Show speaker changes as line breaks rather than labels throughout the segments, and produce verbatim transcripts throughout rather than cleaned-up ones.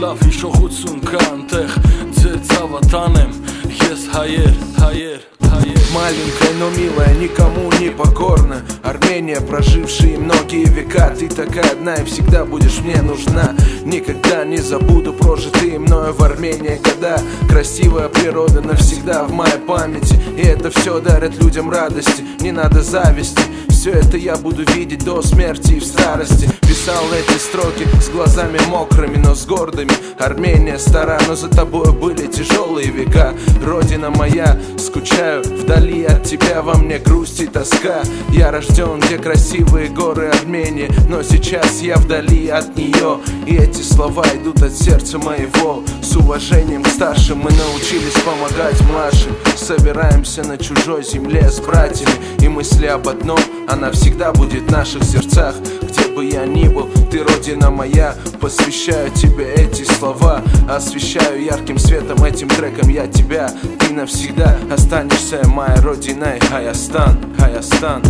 լավ հիշողություն կա այնտեղ ձեր ցավատանեմ ես հայեր, հայեր, հայեր.
Маленькая, но милая, никому не покорна. Армения, прожившие многие века. Ты такая одна и всегда будешь мне нужна. Никогда не забуду прожитые мною в Армении года. Красивая природа навсегда в моей памяти. И это все дарит людям радости, не надо зависти. Все это я буду видеть до смерти и в старости. Писал эти строки с глазами мокрыми, но с гордыми. Армения стара, но за тобой были тяжелые века. Родина моя, скучаю вдали от тебя, во мне грусть и тоска. Я рожден, где красивые горы Армении, но сейчас я вдали от нее. И эти слова идут от сердца моего. С уважением к старшим мы научились помогать младшим. Собираемся на чужой земле с братьями, и мысли об одном, она всегда будет в наших сердцах. Где бы я ни был, ты родина моя. Посвящаю тебе эти слова, освещаю ярким светом этим треком я тебя. Ты навсегда останешься моей родиной. Հայաստան, Հայաստան.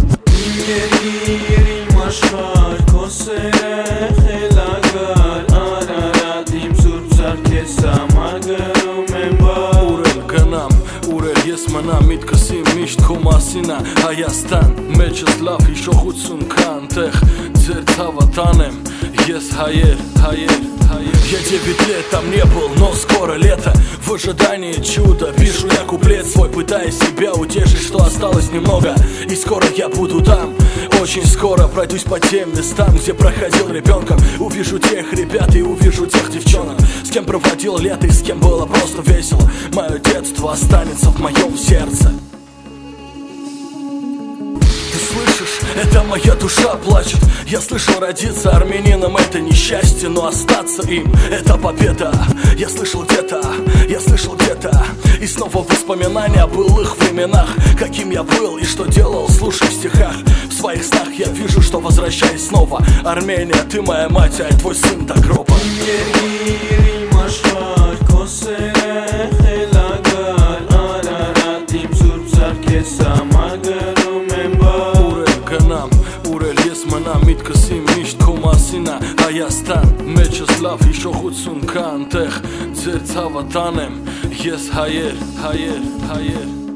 Ես մնամ միտքս իմ միշտ քո մասին ա Հայաստան, մեջս լավ հիշողություն կա այնտեղ ձեր ցավատանեմ ես հայեր, հայեր, հայեր. Я девять лет там не был, но скоро лето. В ожидании чуда пишу я куплет свой, пытаясь себя утешить, что осталось немного. И скоро я буду там, очень скоро пройдусь по тем местам, где проходил ребенком. Увижу тех ребят и увижу тех девчонок, с кем проводил лето и с кем было просто весело. Мое детство останется в моем сердце. Слышишь, это моя душа плачет. Я слышал, родиться армянином это несчастье, но остаться им это победа. Я слышал где-то, я слышал где-то. И снова воспоминания о былых временах, каким я был и что делал, слушай в стихах. В своих снах я вижу, что возвращаюсь снова. Армения, ты моя мать, а твой сын до гроба. Միտքս իմ միշտ քո մասին ա Հայաստան, մեջս լավ հիշողություն կա այնտեղ ձեր ցավատանեմ ես հայեր, հայեր, հայեր.